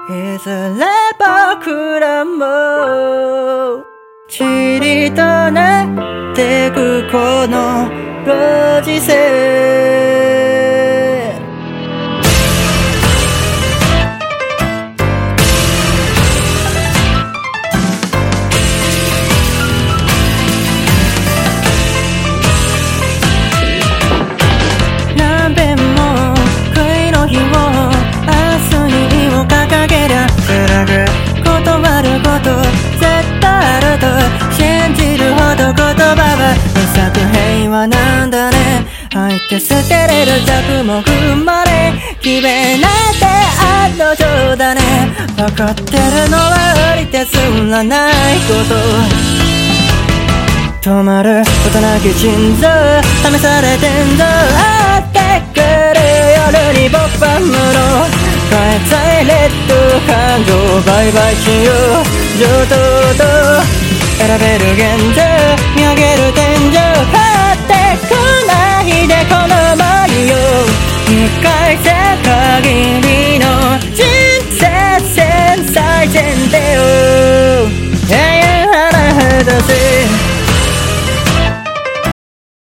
いずれ僕らもちりとなってくこのご時世、何遍も悔いの日を明日にを掲げりゃ辛く断ること絶対あると信じるほど言葉は無作平和なんだね。愛って捨てれる弱も踏まれ決めないで案の定だね。分かってるのはありてすらないこと、止まることなき心臓試されてんぞ。会ってくる夜に僕は無の変えたいレッド感情バイバイしよう上等と選べる現状見上げる天井張ってこないでこの